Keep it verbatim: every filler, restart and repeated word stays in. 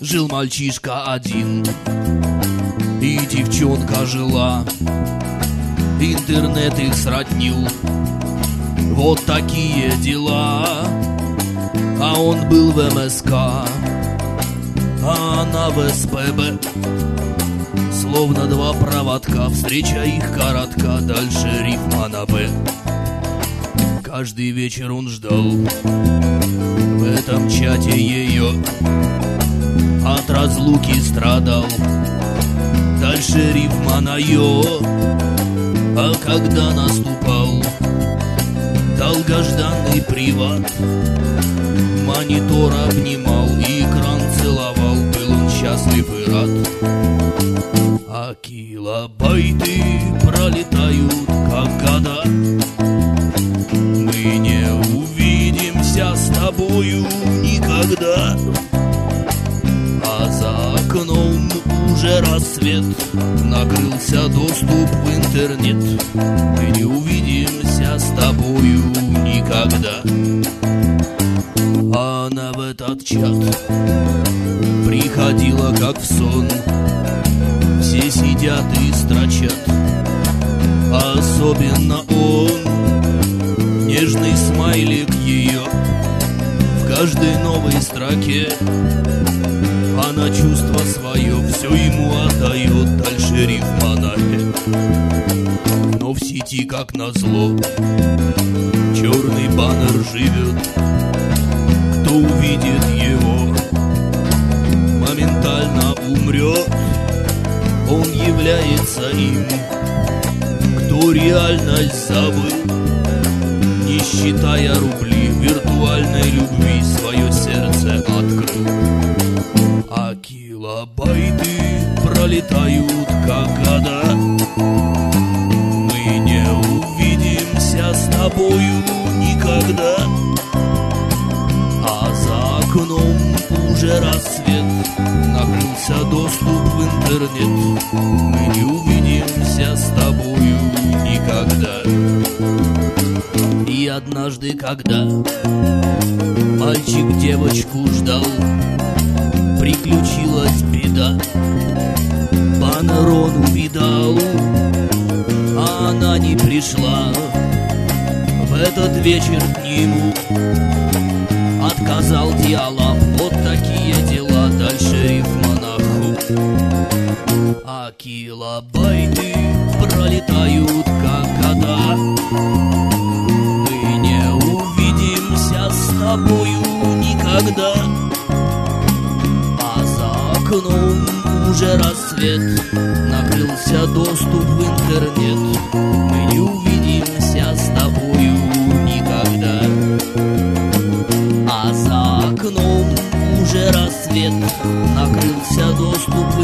Жил мальчишка один, и девчонка жила. Интернет их сроднил, вот такие дела. А он был в эм эс ка, а она в эс пэ бэ. Словно два проводка, встреча их коротка, дальше рифма на «Б». Каждый вечер он ждал в этом чате ее, от разлуки страдал, дальше рифма на «ё». А когда наступал долгожданный приват, монитор обнимал и экран целовал, был он счастлив и рад. А килобайты пролетают, как года. Мы не увидимся с тобою никогда. А за окном уже рассвет, накрылся доступ в интернет. Мы не увидимся с тобою никогда. А она в этот чат приходила как в сон. Все сидят и строчат, особенно он. Нежный смайлик ее в каждой новой строке. Она чувство свое все ему отдает, дальше рифма на «э». Но в сети, как назло, черный баннер живет. Кто увидит его, моментально умрет. Он является им, кто реальность забыл, не считая рубли, виртуальной любви свое сердце открыл. А килобайты пролетают, как года. Мы не увидимся с тобою никогда. А за окном уже рассвет, накрылся доступ в интернет. Мы не увидимся с тобою никогда. И однажды, когда мальчик девочку ждал, приключилась беда. Баннер он увидал, а она не пришла в этот вечер к нему. Отказал диалог, вот такие дела, дальше рифма на «ху». А килобайты пролетают, как года. Мы не увидимся с тобою никогда. А за окном уже рассвет, накрылся доступ в интернет. Мы не увидимся с тобою никогда. А за окном уже рассвет, накрылся доступ в